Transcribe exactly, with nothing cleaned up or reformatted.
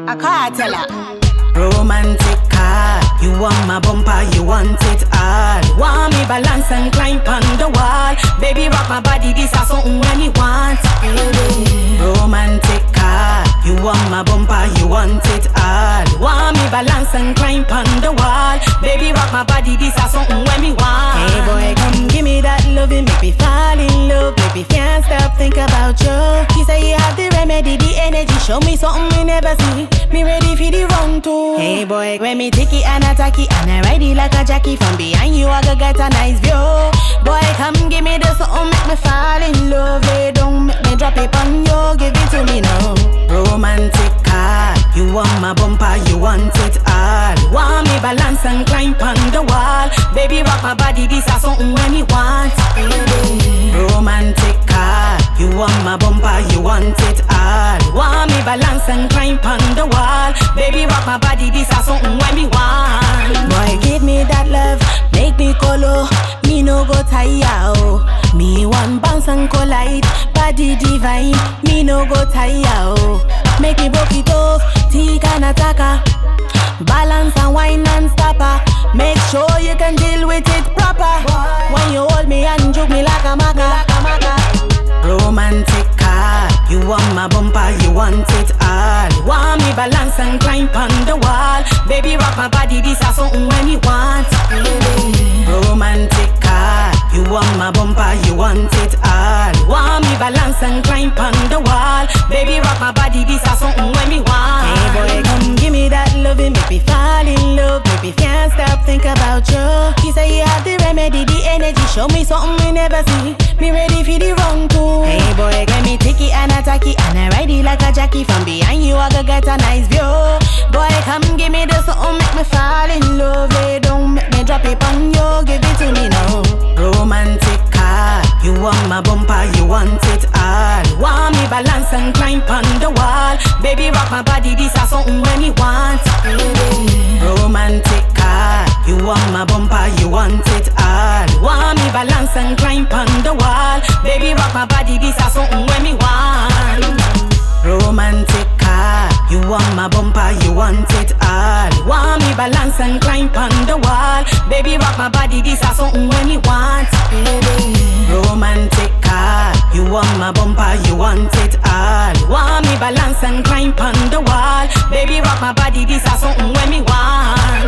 I can't tell her. Romantic car, you want my bumper, you want it all. Want me balance and climb on the wall. Baby rock my body, this is something when you want. Romantic car, you want my bumper, you want it all. Want me balance and climb on the wall. Baby rock my body, this is something when me want. Hey boy, come give me that loving, make me fall in love. Baby, can't stop think about you. He say you have the remedy, the energy. Show me something we never see. Me ready for the run too. Hey boy, when me take it and attack it, and I ride it like a jockey. From behind you, I go get a nice view. Boy, come give me the something, make me fall in love. Hey, don't make me drop it on you, give it to me now. Romantic car, you want my bumper, you want it all. Want me balance and climb on the wall. Baby rock my body, this is something when you want. Romantic car, you want my bumper, you want it all. Want me balance and climb on the wall. Baby rock my body, this is something when me want. Boy, give me that love, make me colo. Me no go tire, oh. Me one bounce and collide, body divine. Me no go tire, oh. Make me broke it off, tick and attacker. Balance and wine and stopper. Make sure you can deal with it proper. When you hold me and juke me like a maca. Romantic car, you want my bumper, you want it all. Want me balance and climb on the wall. Baby rock my body, this is something when you want. Romantic car, you want my bumper, you want it all. Want me balance and climb on the wall. Baby rock my body, this is something when me want. Hey boy, come give me that loving, make me fall in love. Baby, can't stop think about you. He say you have the remedy, the energy. Show me something we never see. Me ready for the run too. Hey boy, get me take it and attack it, and I ride it like a jockey. From behind you, I go get a nice view. Boy, come give me the something, make me fall in love. Hey, don't make me drop it on you, give it to me now. Romantic car, you want my bumper, you want it all. Want me balance and climb on the wall. Baby rock my body, this is something when you want. Romantic car, you want my bumper, you want it all. Want me balance and climb on the wall. Baby rock my body, this is something when me want. Romantic car, you want my bumper, you want it all. Want me balance and climb on the wall. Baby rock my body, this is something when me want. Romantic car, you want my bumper, you want it all. Want me balance and climb on the wall. Baby rock my body, this is something when me want.